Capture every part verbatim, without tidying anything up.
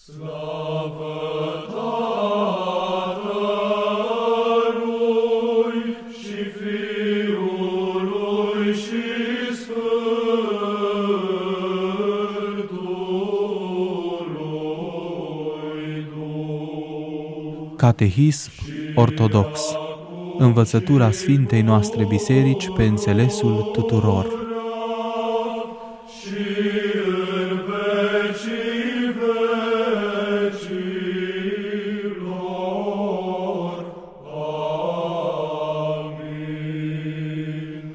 Slavă Tatălui și Fiului și Sfântului Duh. Catehism ortodox. Învățătura Sfintei noastre Biserici pe înțelesul tuturor. Și în vecii vecilor. Amin.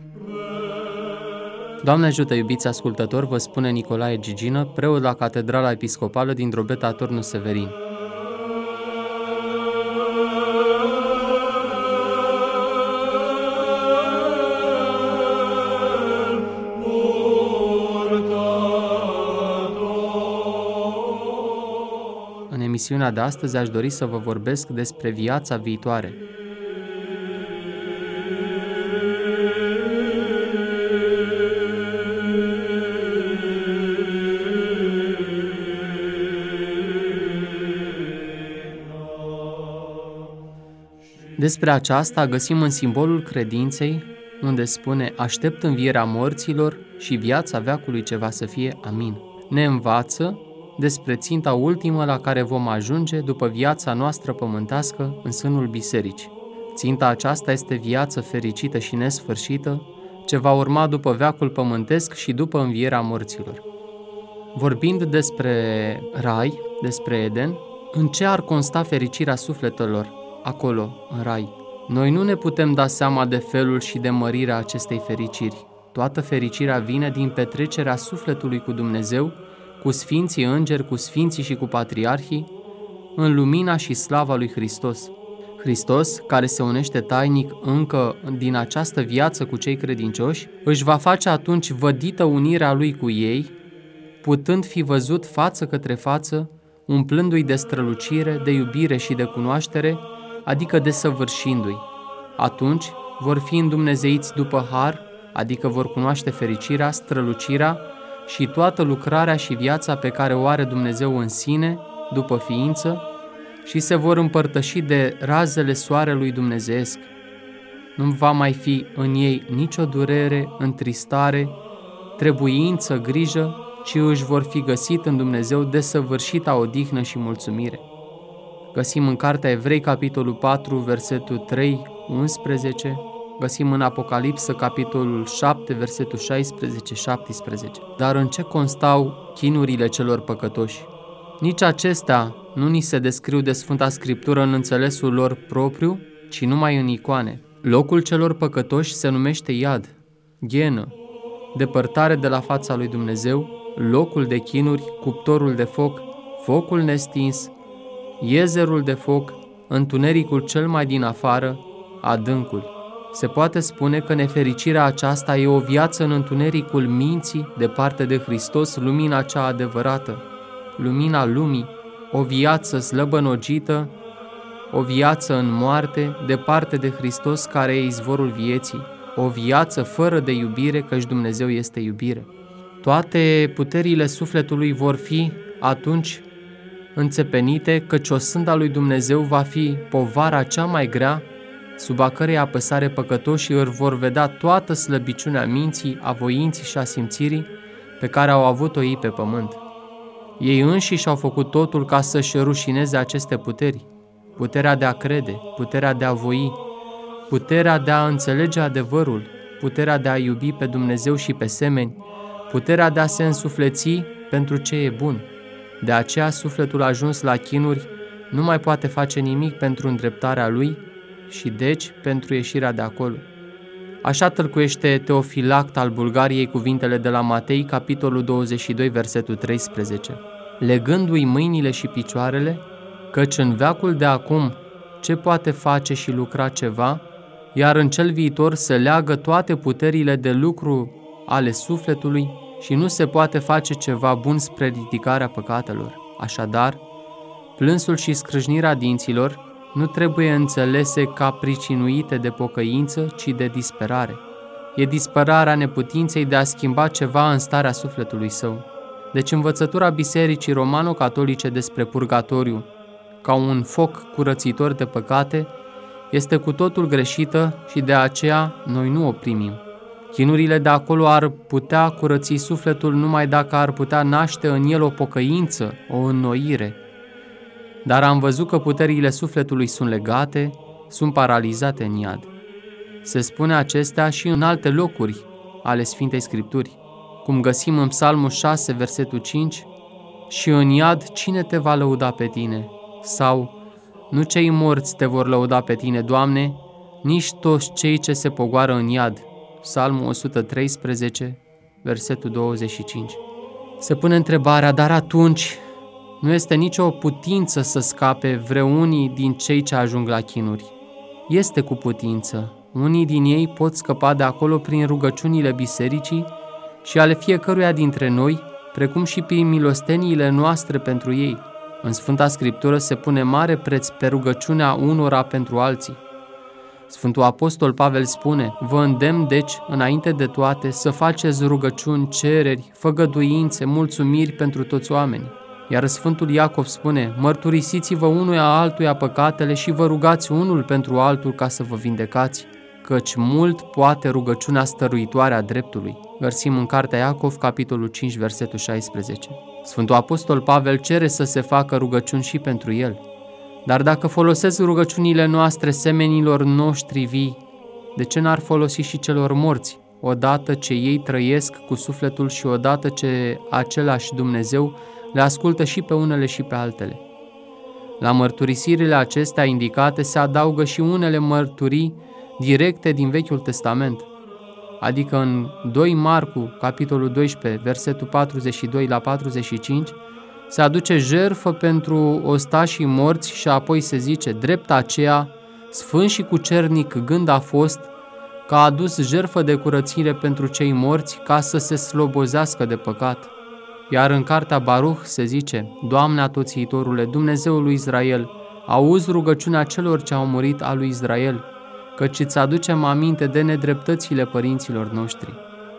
Doamne ajută, iubiți ascultători, vă spune Nicolae Gigină, preot la Catedrala Episcopală din Drobeta Turnul Severin. În emisiunea de astăzi aș dori să vă vorbesc despre viața viitoare. Despre aceasta găsim în simbolul credinței, unde spune: aștept învierea morților și viața veacului ce va să fie. Amin. Ne învață despre ținta ultimă la care vom ajunge după viața noastră pământească în sânul bisericii. Ținta aceasta este viață fericită și nesfârșită, ce va urma după veacul pământesc și după învierea morților. Vorbind despre rai, despre Eden, în ce ar consta fericirea sufletelor acolo, în rai? Noi nu ne putem da seama de felul și de mărirea acestei fericiri. Toată fericirea vine din petrecerea sufletului cu Dumnezeu, cu sfinții îngeri, cu sfinții și cu patriarhii, în lumina și slava lui Hristos. Hristos, care se unește tainic încă din această viață cu cei credincioși, își va face atunci vădită unirea lui cu ei, putând fi văzut față către față, umplându-i de strălucire, de iubire și de cunoaștere, adică desăvârșindu-i. Atunci vor fi îndumnezeiți după har, adică vor cunoaște fericirea, strălucirea și toată lucrarea și viața pe care o are Dumnezeu în sine, după ființă, și se vor împărtăși de razele soarelui dumnezeiesc. Nu va mai fi în ei nicio durere, întristare, trebuință, grijă, ci își vor fi găsit în Dumnezeu desăvârșita odihnă și mulțumire. Găsim în Cartea Evrei, capitolul patru, versetul trei, unsprezece, găsim în Apocalipsă, capitolul șapte, versetul șaisprezece, șaptesprezece. Dar în ce constau chinurile celor păcătoși? Nici acestea nu ni se descriu de Sfânta Scriptură în înțelesul lor propriu, ci numai în icoane. Locul celor păcătoși se numește iad, ghenă, depărtare de la fața lui Dumnezeu, locul de chinuri, cuptorul de foc, focul nestins, iezerul de foc, întunericul cel mai din afară, adâncul. Se poate spune că nefericirea aceasta e o viață în întunericul minții, departe de Hristos, lumina cea adevărată, lumina lumii, o viață slăbănogită, o viață în moarte, departe de Hristos care e izvorul vieții, o viață fără de iubire, căci Dumnezeu este iubire. Toate puterile sufletului vor fi atunci înțepenite, căci osânda lui Dumnezeu va fi povara cea mai grea, sub a cărei apăsare păcătoșii își vor vedea toată slăbiciunea minții, a voinții și a simțirii pe care au avut-o ei pe pământ. Ei înșiși au făcut totul ca să-și rușineze aceste puteri, puterea de a crede, puterea de a voi, puterea de a înțelege adevărul, puterea de a iubi pe Dumnezeu și pe semeni, puterea de a se însufleți pentru ce e bun. De aceea sufletul ajuns la chinuri nu mai poate face nimic pentru îndreptarea lui și deci pentru ieșirea de acolo. Așa tălcuiește Teofilact al Bulgariei cuvintele de la Matei, capitolul douăzeci și doi, versetul treisprezece. Legându-i mâinile și picioarele, căci în veacul de acum ce poate face și lucra ceva, iar în cel viitor se leagă toate puterile de lucru ale sufletului și nu se poate face ceva bun spre ridicarea păcatelor. Așadar, plânsul și scrâșnirea dinților nu trebuie înțelese ca pricinuite de pocăință, ci de disperare. E disperarea neputinței de a schimba ceva în starea sufletului său. Deci învățătura Bisericii Romano-Catolice despre purgatoriu, ca un foc curățitor de păcate, este cu totul greșită și de aceea noi nu o primim. Chinurile de acolo ar putea curăți sufletul numai dacă ar putea naște în el o pocăință, o înnoire. Dar am văzut că puterile sufletului sunt legate, sunt paralizate în iad. Se spune acestea și în alte locuri ale Sfintei Scripturi, cum găsim în Psalmul șase, versetul cinci, și în iad cine te va lăuda pe tine? Sau, nu cei morți te vor lăuda pe tine, Doamne, nici toți cei ce se pogoară în iad. Psalmul o sută treisprezece, versetul douăzeci și cinci. Se pune întrebarea, dar atunci nu este nicio putință să scape vreunii din cei ce ajung la chinuri. Este cu putință. Unii din ei pot scăpa de acolo prin rugăciunile bisericii și ale fiecăruia dintre noi, precum și prin milosteniile noastre pentru ei. În Sfânta Scriptură se pune mare preț pe rugăciunea unora pentru alții. Sfântul Apostol Pavel spune, vă îndemn deci, înainte de toate, să faceți rugăciuni, cereri, făgăduințe, mulțumiri pentru toți oamenii. Iar Sfântul Iacov spune, mărturisiți-vă unuia altuia păcatele și vă rugați unul pentru altul ca să vă vindecați, căci mult poate rugăciunea stăruitoare a dreptului. Găsim în Cartea Iacov, capitolul cinci, versetul șaisprezece. Sfântul Apostol Pavel cere să se facă rugăciuni și pentru el. Dar dacă folosesc rugăciunile noastre semenilor noștri vii, de ce n-ar folosi și celor morți, odată ce ei trăiesc cu sufletul și odată ce același Dumnezeu le ascultă și pe unele și pe altele? La mărturisirile acestea indicate se adaugă și unele mărturii directe din Vechiul Testament, adică în doi Marcu, capitolul doisprezece, versetul patruzeci și doi la patruzeci și cinci, se aduce jertfă pentru ostașii morți și apoi se zice, drept aceea, sfânt și cucernic gând a fost că a adus jertfă de curățire pentru cei morți ca să se slobozească de păcat. Iar în cartea Baruch se zice, Doamne Atoțiitorule, Dumnezeul lui Israel, auzi rugăciunea celor ce au murit a lui Israel, căci îți aducem aminte de nedreptățile părinților noștri.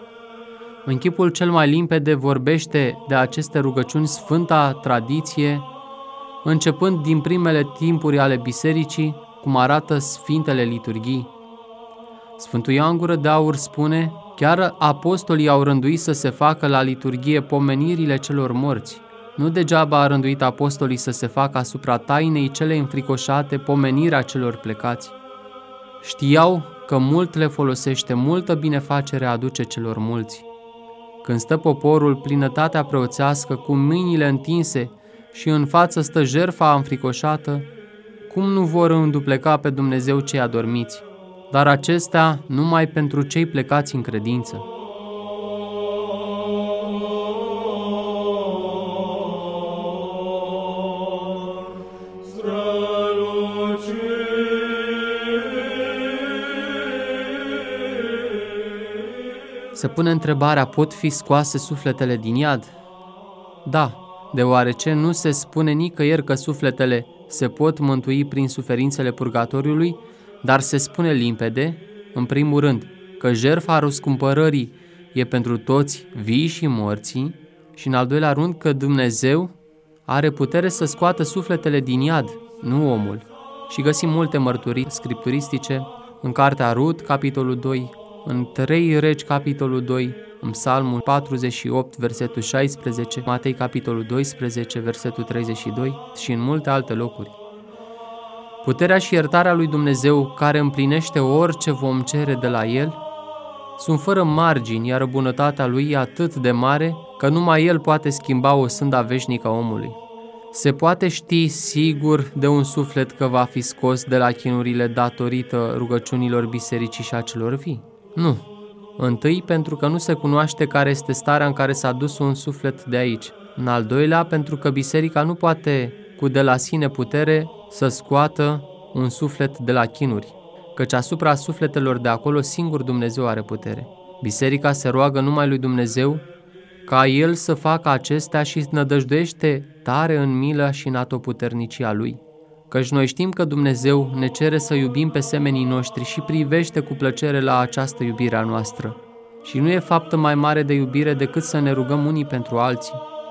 În chipul cel mai limpede vorbește de aceste rugăciuni Sfânta Tradiție, începând din primele timpuri ale bisericii, cum arată Sfintele Liturghii. Sfântul Ioan Gură de Aur spune, chiar apostolii au rânduit să se facă la liturghie pomenirile celor morți. Nu degeaba a rânduit apostolii să se facă asupra tainei cele înfricoșate pomenirea celor plecați. Știau că mult le folosește, multă binefacere aduce celor mulți. Când stă poporul, plinătatea preoțească, cu mâinile întinse și în față stă jertfa înfricoșată, cum nu vor îndupleca pe Dumnezeu cei adormiți? Dar acestea numai pentru cei plecați în credință. Se pune întrebarea, pot fi scoase sufletele din iad? Da, deoarece nu se spune nicăieri că sufletele se pot mântui prin suferințele purgatoriului, dar se spune limpede, în primul rând, că jertfa răscumpărării e pentru toți vii și morții și în al doilea rând că Dumnezeu are putere să scoată sufletele din iad, nu omul. Și găsim multe mărturii scripturistice în Cartea Rut, capitolul doi, în trei Regi, capitolul doi, în Psalmul patruzeci și opt, versetul șaisprezece, Matei, capitolul doisprezece, versetul treizeci și doi și în multe alte locuri. Puterea și iertarea lui Dumnezeu, care împlinește orice vom cere de la El, sunt fără margini, iar bunătatea Lui e atât de mare că numai El poate schimba o sânda veșnică a omului. Se poate ști sigur de un suflet că va fi scos de la chinurile datorită rugăciunilor bisericii și a celor vii? Nu. Întâi, pentru că nu se cunoaște care este starea în care s-a dus un suflet de aici. În al doilea, pentru că biserica nu poate cu de la sine putere să scoată un suflet de la chinuri, căci asupra sufletelor de acolo singur Dumnezeu are putere. Biserica se roagă numai lui Dumnezeu ca El să facă acestea și nădăjduiește tare în milă și în atoputernicia Lui. Căci noi știm că Dumnezeu ne cere să iubim pe semenii noștri și privește cu plăcere la această iubire a noastră. Și nu e faptă mai mare de iubire decât să ne rugăm unii pentru alții.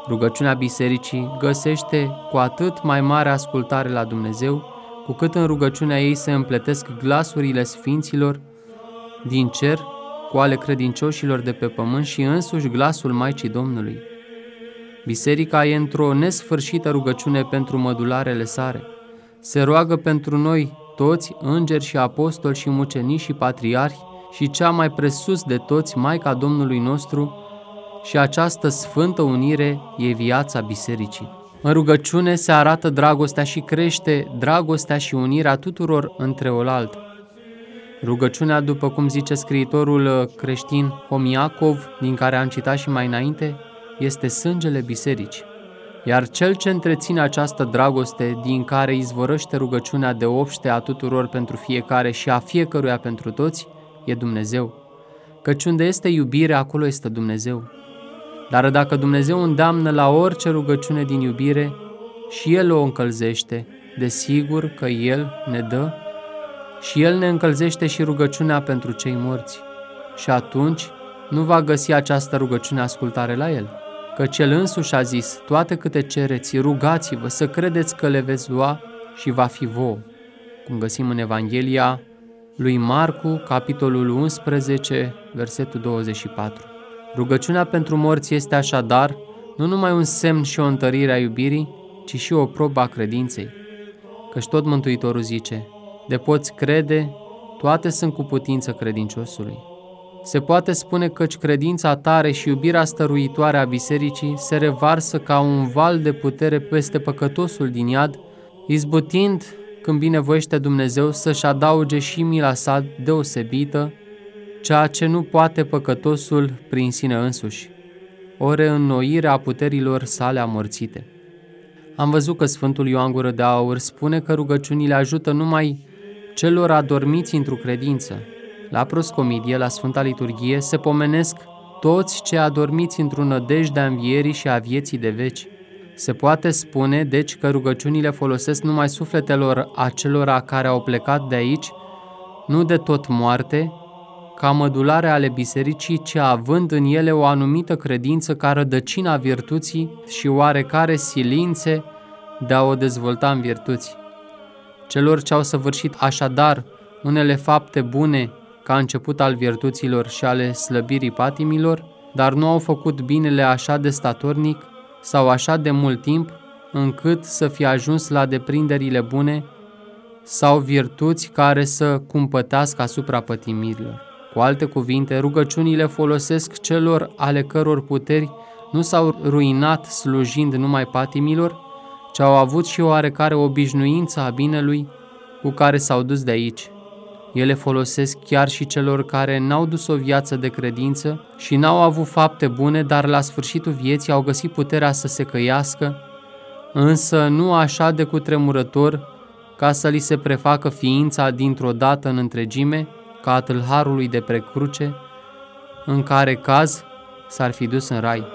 Rugăciunea bisericii găsește cu atât mai mare ascultare la Dumnezeu, cu cât în rugăciunea ei se împletesc glasurile sfinților din cer cu ale credincioșilor de pe pământ și însuși glasul Maicii Domnului. Biserica e într-o nesfârșită rugăciune pentru mădularele sare. Se roagă pentru noi toți, îngeri și apostoli și mucenici și patriarhi, și cea mai presus de toți, Maica Domnului nostru, și această sfântă unire e viața bisericii. În rugăciune se arată dragostea și crește dragostea și unirea tuturor între oaltă. Rugăciunea, după cum zice scriitorul creștin Homiacov, din care am citat și mai înainte, este sângele bisericii. Iar cel ce întreține această dragoste, din care izvorăște rugăciunea de obște a tuturor pentru fiecare și a fiecăruia pentru toți, e Dumnezeu. Căci unde este iubire, acolo este Dumnezeu. Dar dacă Dumnezeu îndeamnă la orice rugăciune din iubire și El o încălzește, desigur că El ne dă și El ne încălzește și rugăciunea pentru cei morți. Și atunci nu va găsi această rugăciune ascultare la El, căci El însuși a zis: toate câte cereți, rugați-vă să credeți că le veți lua și va fi vouă. Cum găsim în Evanghelia lui Marcu, capitolul unsprezece, versetul douăzeci și patru. Rugăciunea pentru morți este așadar nu numai un semn și o întărire a iubirii, ci și o probă a credinței. Căci tot Mântuitorul zice: de poți crede, toate sunt cu putință credinciosului. Se poate spune căci credința tare și iubirea stăruitoare a bisericii se revarsă ca un val de putere peste păcătosul din iad, izbutind, când binevoiește Dumnezeu, să-și adauge și mila sa deosebită, ceea ce nu poate păcătosul prin sine însuși, o reînnoire a puterilor sale amorțite. Am văzut că Sfântul Ioan Gură de Aur spune că rugăciunile ajută numai celor adormiți într-o credință. La proscomidie, la Sfânta Liturghie, se pomenesc toți cei adormiți într-o nădejde a învierii și a vieții de veci. Se poate spune, deci, că rugăciunile folosesc numai sufletelor acelora care au plecat de aici, nu de tot moarte, ca mădulare ale bisericii, ci având în ele o anumită credință ca rădăcina virtuții și oarecare silințe de a o dezvolta în virtuți. Celor ce au săvârșit așadar unele fapte bune ca început al virtuților și ale slăbirii patimilor, dar nu au făcut binele așa de statornic sau așa de mult timp, încât să fie ajuns la deprinderile bune sau virtuți care să cumpătească asupra pătimirilor. Cu alte cuvinte, rugăciunile folosesc celor ale căror puteri nu s-au ruinat slujind numai patimilor, ci au avut și oarecare obișnuință a binelui cu care s-au dus de aici. Ele folosesc chiar și celor care n-au dus o viață de credință și n-au avut fapte bune, dar la sfârșitul vieții au găsit puterea să se căiască, însă nu așa de cutremurător ca să li se prefacă ființa dintr-o dată în întregime, ca a tâlharului de pe cruce, în care caz s-ar fi dus în rai.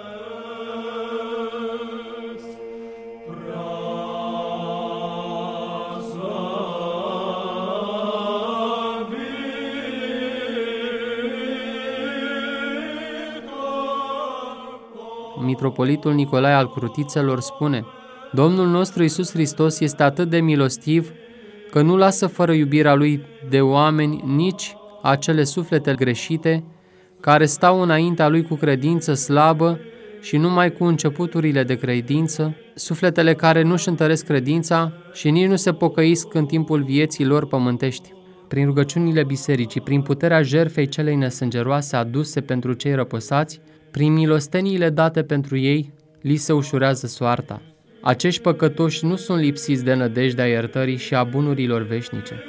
Mitropolitul Nicolae al Crutițelor spune: Domnul nostru Iisus Hristos este atât de milostiv că nu lasă fără iubirea Lui de oameni nici acele suflete greșite care stau înaintea Lui cu credință slabă și numai cu începuturile de credință, sufletele care nu-și întăresc credința și nici nu se pocăiesc în timpul vieții lor pământești. Prin rugăciunile bisericii, prin puterea jertfei celei nesângeroase aduse pentru cei răpăsați, prin milosteniile date pentru ei, li se ușurează soarta. Acești păcătoși nu sunt lipsiți de nădejdea iertării și a bunurilor veșnice.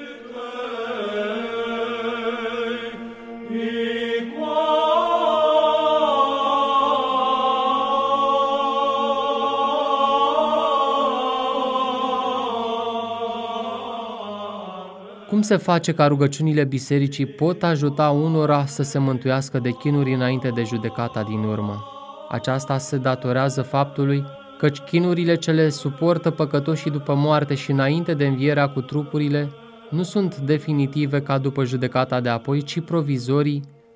Cum se face ca rugăciunile bisericii pot ajuta unora să se mântuiască de chinuri înainte de judecata din urmă? Aceasta se datorează faptului căci chinurile ce le suportă păcătoșii după moarte și înainte de învierea cu trupurile nu sunt definitive ca după judecata de apoi, ci provizorii,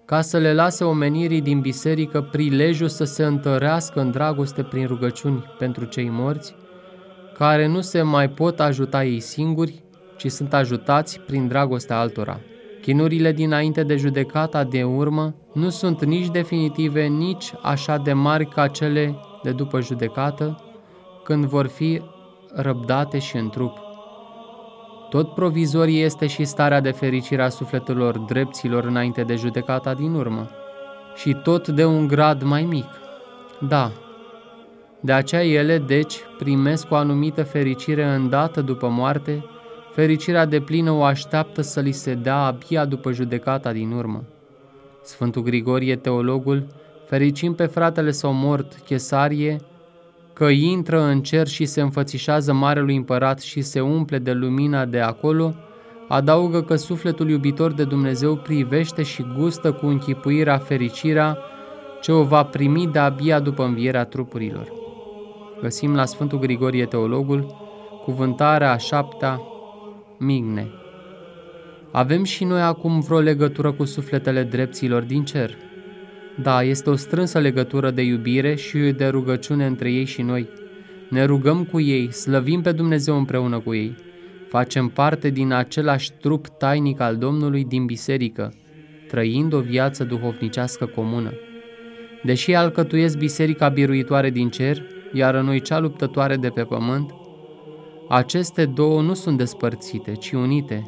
ca să le lase omenirii din biserică prilejul să se întărească în dragoste prin rugăciuni pentru cei morți, care nu se mai pot ajuta ei singuri, ci sunt ajutați prin dragostea altora. Chinurile dinainte de judecata de urmă nu sunt nici definitive, nici așa de mari ca cele de după judecată, când vor fi răbdate și în trup. Tot provizorie este și starea de fericire a sufletelor drepților înainte de judecata din urmă, și tot de un grad mai mic. Da, de aceea ele, deci, primesc o anumită fericire îndată după moarte, fericirea deplină o așteaptă să li se dea abia după judecata din urmă. Sfântul Grigorie, teologul, fericind pe fratele său mort, Chesarie, că intră în cer și se înfățișează marelui împărat și se umple de lumina de acolo, adaugă că sufletul iubitor de Dumnezeu privește și gustă cu închipuirea fericirea ce o va primi de-abia după învierea trupurilor. Găsim la Sfântul Grigorie, teologul, cuvântarea a șaptea, Migne. Avem și noi acum vreo legătură cu sufletele drepților din cer? Da, este o strânsă legătură de iubire și de rugăciune între ei și noi. Ne rugăm cu ei, slăvim pe Dumnezeu împreună cu ei. Facem parte din același trup tainic al Domnului din biserică, trăind o viață duhovnicească comună. Deși alcătuiesc biserica biruitoare din cer, iar noi cea luptătoare de pe pământ, aceste două nu sunt despărțite, ci unite.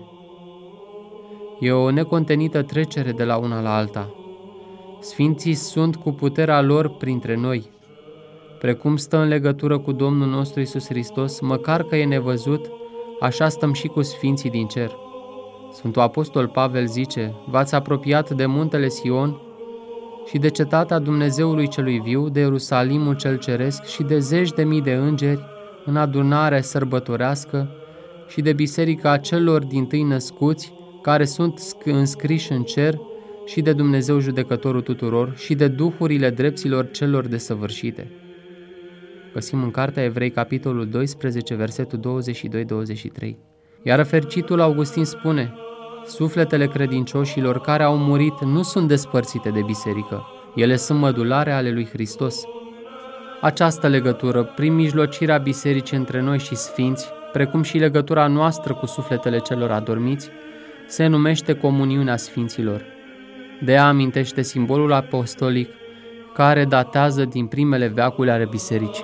E o necontenită trecere de la una la alta. Sfinții sunt cu puterea lor printre noi. Precum stă în legătură cu Domnul nostru Iisus Hristos, măcar că e nevăzut, așa stăm și cu sfinții din cer. Sfântul Apostol Pavel zice: v-ați apropiat de muntele Sion și de cetatea Dumnezeului celui viu, de Ierusalimul cel ceresc și de zeci de mii de îngeri în adunare sărbătorească și de biserica celor dintâi născuți, care sunt înscriși în cer, și de Dumnezeu judecătorul tuturor și de duhurile drepților celor desăvârșite. Găsim în Cartea Evrei, capitolul doisprezece, versetul douăzeci și doi douăzeci și trei. Iar fericitul Augustin spune: sufletele credincioșilor care au murit nu sunt despărțite de biserică, ele sunt mădulare ale lui Hristos. Această legătură, prin mijlocirea bisericii între noi și sfinți, precum și legătura noastră cu sufletele celor adormiți, se numește comuniunea sfinților. De ea amintește simbolul apostolic care datează din primele veacuri ale bisericii.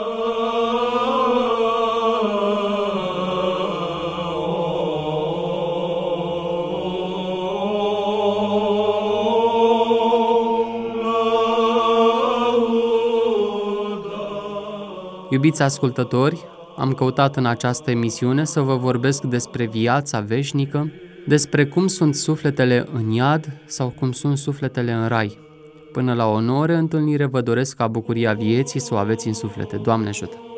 Iubiți ascultători, am căutat în această emisiune să vă vorbesc despre viața veșnică, despre cum sunt sufletele în iad sau cum sunt sufletele în rai. Până la o nouă întâlnire vă doresc ca bucuria vieții să o aveți în suflete. Doamne ajută!